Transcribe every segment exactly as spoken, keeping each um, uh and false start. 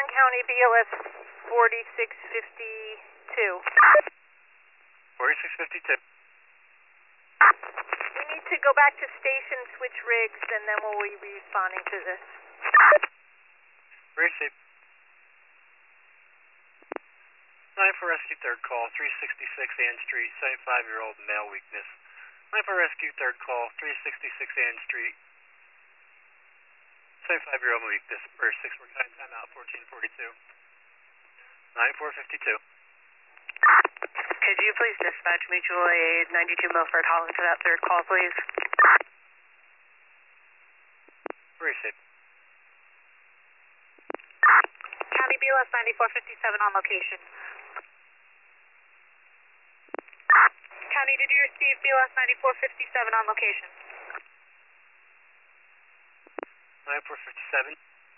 Warren County B L S forty-six fifty-two. forty-six fifty-two. We need to go back to station, switch rigs, and then we'll be responding to this. Receive. nine four Rescue third call, three sixty-six Ann Street, seventy-five-year-old male weakness. nine four Rescue third call, three sixty-six Ann Street, seventy-five-year-old weakness. First six more time, time out, fourteen forty-two. nine four fifty-two. Could you please dispatch mutual aid ninety-two Milford Holland to that third call, please? Receive. County B L S ninety-four fifty-seven on location. County, did you receive B L S ninety-four fifty-seven on location? nine four fifty-seven.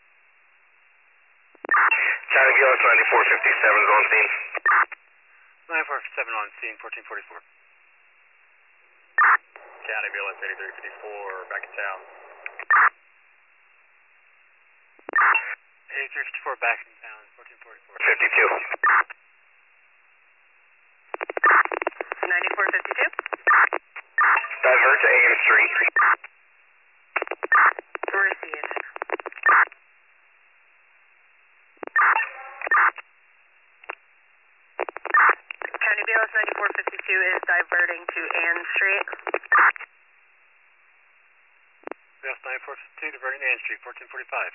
County B L S ninety-four fifty-seven is on scene. nine four fifty-seven on scene, fourteen forty-four. County B L S eighty-three fifty-four, back in town. eighty-three fifty-four back in town, fourteen forty-four. fifty-two. ninety-four fifty-two? Divert to Ann Street. Received. County B L S ninety-four fifty-two is diverting to Ann Street. B L S ninety-four fifty-two diverting to Ann Street, fourteen forty-five.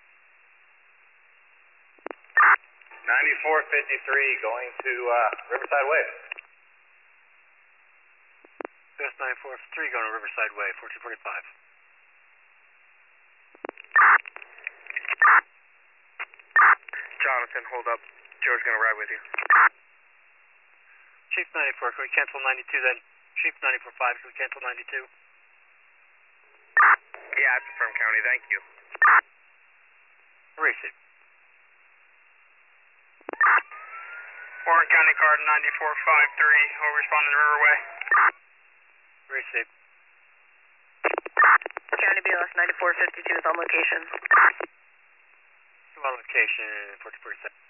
ninety-four fifty-three going to uh, Riverside Way. B L S ninety-four fifty-three going to Riverside Way, fourteen forty-five. Jonathan, hold up. Joe's going to ride with you. Chief ninety-four, can we cancel ninety-two then? Chief ninety-four five, can we cancel ninety-two? Yeah, it's from County, thank you. Receive. Warren County card ninety-four fifty-three, we'll respond to the Riverway. Receive. County B L S ninety-four fifty-two is on location. Come on location, fourteen forty-seven.